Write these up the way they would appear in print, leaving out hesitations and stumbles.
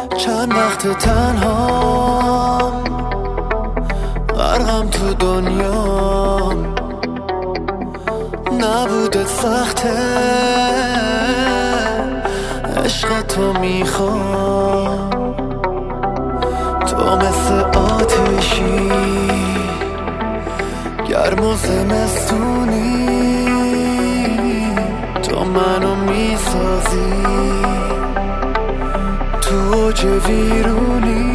چند وقت تنهام، غرقم تو دنیام. نبوده سخته، عشق تو میخوام. تو مثل آتشی گرم و زمستونی، تو منو میسازی تو اوج ویرونی.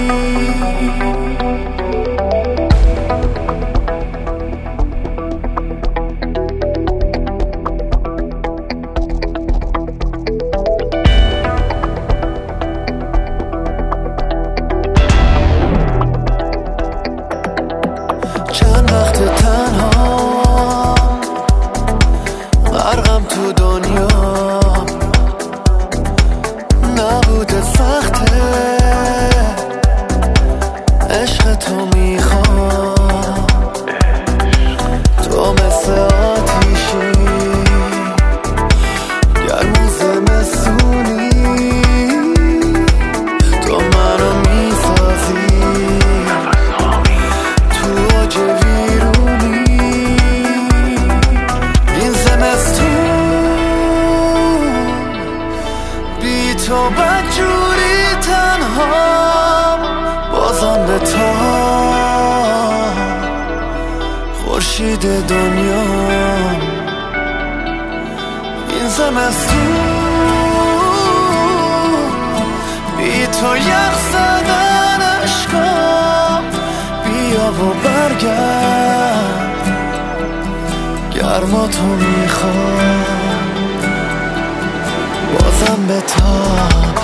چند وقت تنهام، غرقم تو دنیام. نبوده سخته، عشق تو میخوام. تو مثل آتیشی گرم و زمستونی، تو منو میسازی تو اوج ویرونی. این زمستون بی تو بدجوری تنهام، بازم به تا خورشید دنیام. این زمستون بی تو یخ زدن عشقام. بیا و برگرد، گرما تو میخوام. بازم به تاب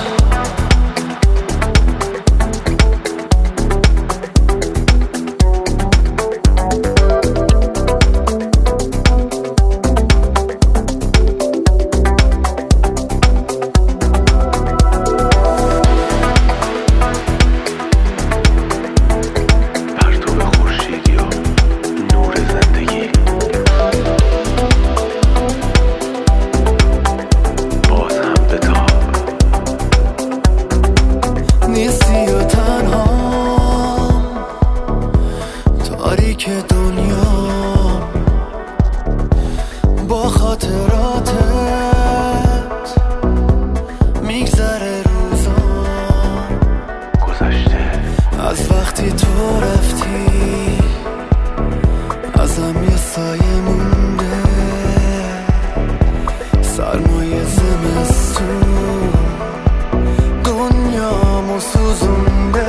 نیستی و تنهام، تاریک دنیا. با خاطراتت میگذره روزام. گذشته از وقتی تو رفتی، ازم یه سایه مونده. سرمایه زمستون دنیامو سوزونده.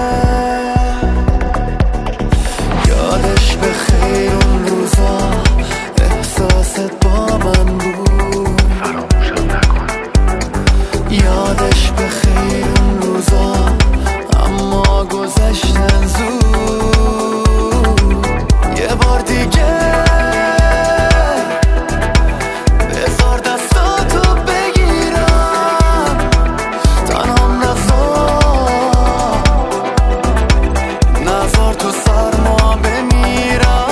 یادش به خیر اون روزا، احساست با من بود. فراموشم نکن. یادش به خیر اون روزا، اما گذشتن زود. یه بار دیگه بذار دستاتو بگیرم، تنهام نذار تو سرما بمیرم.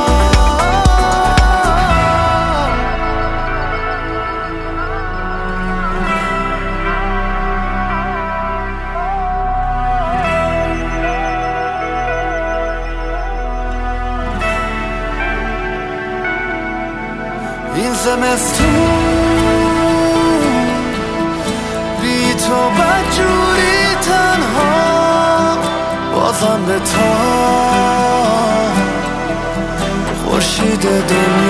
این زمستون بی تو بدجوری تنها، بازم به تا خورشید دنیا.